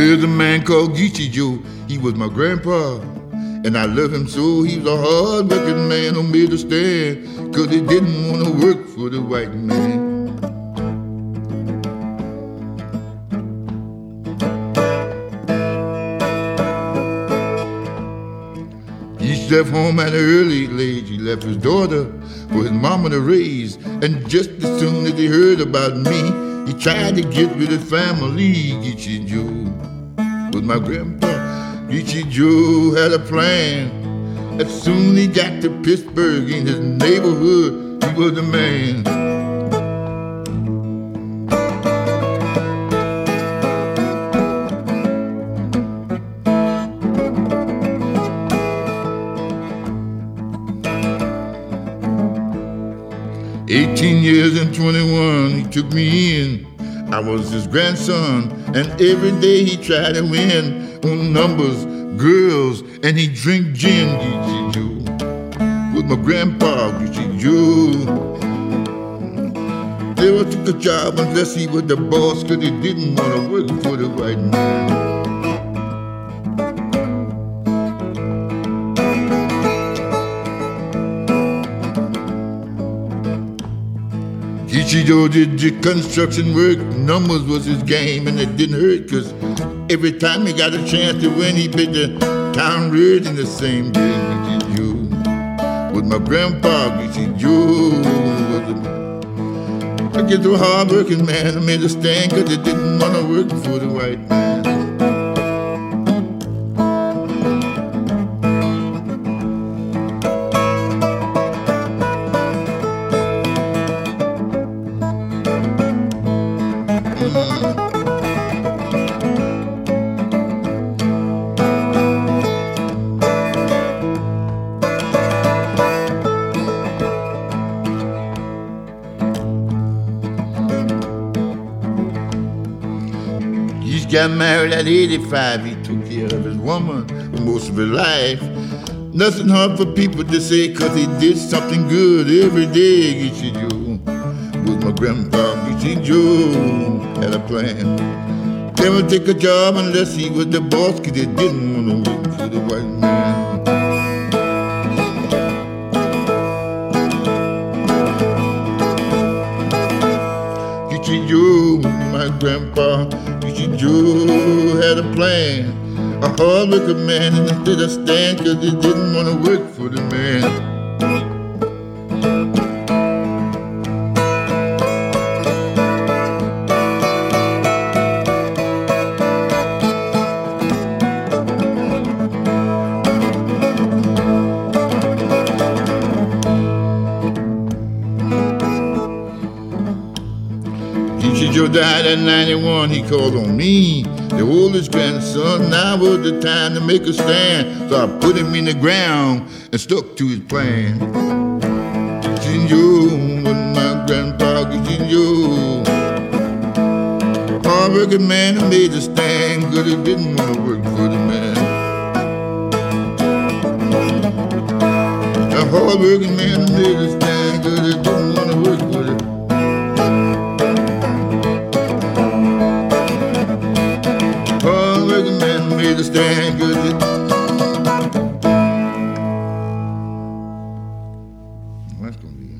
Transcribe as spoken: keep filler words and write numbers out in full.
Here's a man called Geechee Joe. He was my grandpa, and I love him so. He was a hard-working man who made a stand, 'cause he didn't want to work for the white man. He left home at an early age. He left his daughter for his mama to raise. And just as soon as he heard about me, he tried to get with his family. Geechee Joe was my grandpa. Geechee Joe had a plan. As soon as he got to Pittsburgh, in his neighborhood, he was the man. Eighteen years and twenty-one, he took me in. I was his grandson, and every day he tried to win on numbers, girls, and he drink gin. Geechee Joe was my grandpa. Geechee Joe never took a job unless he was the boss, 'cause he didn't want to work for the white man. Geechee Joe did the construction work. Numbers was his game, and it didn't hurt, 'cause every time he got a chance to win, he paid the town rent in the same day. Geechee Joe was my grandpa. Geechee Joe was a, I guess a hard-working man who made a stand, 'cause he didn't want to work for the white man. He got married at eighty-five. He took care of his woman for most of his life. Nothing hard for people to say, 'cause he did something good every day. Geechee Joe was my grandpa. Geechee Joe had a plan. Never take a job unless he was the boss, 'cause he didn't want to work for the white man. Geechee Joe was my grandpa. Geechee Joe had a plan. A hard-working man, and he did a stand, 'cause he didn't want to work for the man. Geechee Joe died at ninety-one. He called on me, the oldest grandson. Now was the time to make a stand, so I put him in the ground and stuck to his plan. Geechee Joe was my grandpa. Geechee Joe, hard-working man who made a stand, 'cause he didn't want to work for the man. A hard-working man who made a stand, 'cause he didn't want to work for the man. Made a stand, 'cause it that's gonna be